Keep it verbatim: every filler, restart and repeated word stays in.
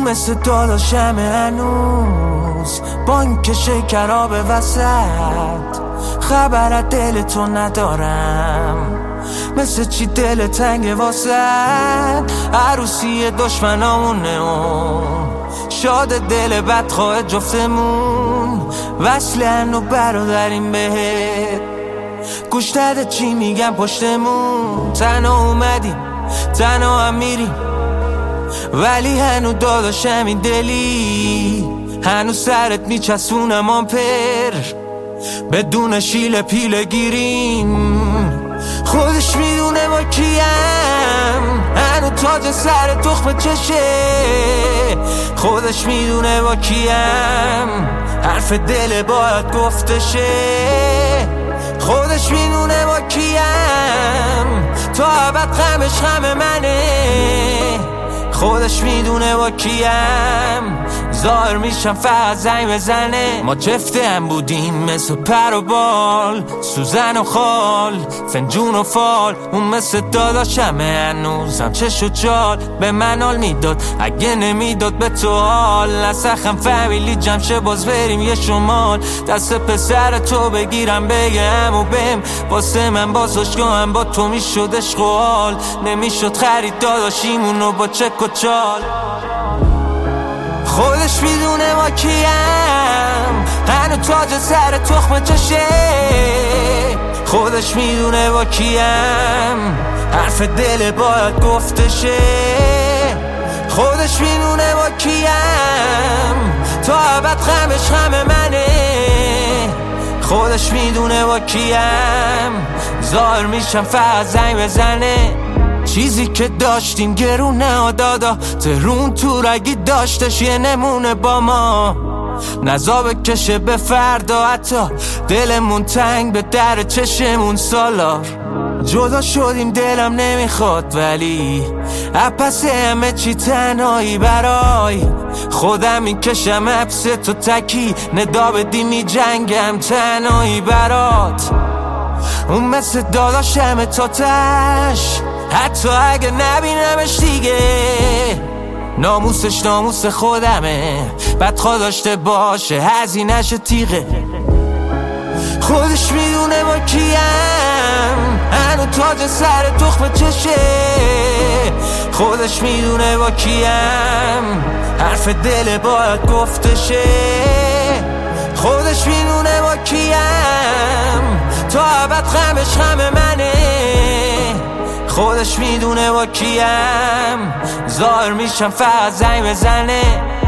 مثل داداشم هنوز با این که شکراب وسط خبر از دل تو ندارم، مثل چی دل تنگ واسد عروسی دشمنامونه اون شاد دل بدخواه جفتمون وصلن و برادریم بهت گوش داده چی میگم پشتمون تنها اومدیم تنها هم میریم ولی هنو داداشم این دلی هنو سرت میچسبونم آمپر بدون شیل پیله گیریم خودش میدونه با کیم هنو تاج سر تخم چشه خودش میدونه با کیم حرف دل باید گفتشه خودش میدونه با کیم تا ابد غمش غم منه خودش میدونه با کیم ظاهر میشم فقط زنگ بزنه ما جفته هم بودیم مثل پر و بال سوزن و خال فنجون و فال اون مثل داداشمه هنوزم چش و جال به من حال میداد اگه نمیداد به تو حال نسخم فامیلی جمشه باز بریم یه شمال دست پسر تو بگیرم بگم و بهم واسه من بازاشگاهم با تو میشد عشق و حال نمیشد خرید داداشیمونو با چک و چال خودش میدونه ما کیم هنو تاج سر تخم چشه خودش میدونه با کیم حرف دل باید گفتشه خودش میدونه با کیم تا ابد غمش غم منه خودش میدونه با کیم ظاهر میشم فقط زنگ بزنه چیزی که داشتیم گرونه دادا ترون تو رگی داشتش یه نمونه با ما نزا بکشه به فردا حتی دلمون تنگ به در چشمون سالار جدا شدیم دلم نمیخواد ولی اپس همه چی تنهایی برای خودم میکشم حبس تو تکی ندا بدی می جنگم تنهایی برات اون مثل داداشم تا تش حتی اگه نبینمش دیگه ناموسش ناموس خودمه بدخواه داشته باشه هزینه‌ش تیغه خودش میدونه با کیم هنو تاج سر تخم چشه خودش میدونه با کیم حرف دل باید گفتشه خودش میدونه با کیم تا ابد غمش غم منه خودش میدونه با کیم ظاهر میشم فقط زنگ بزنه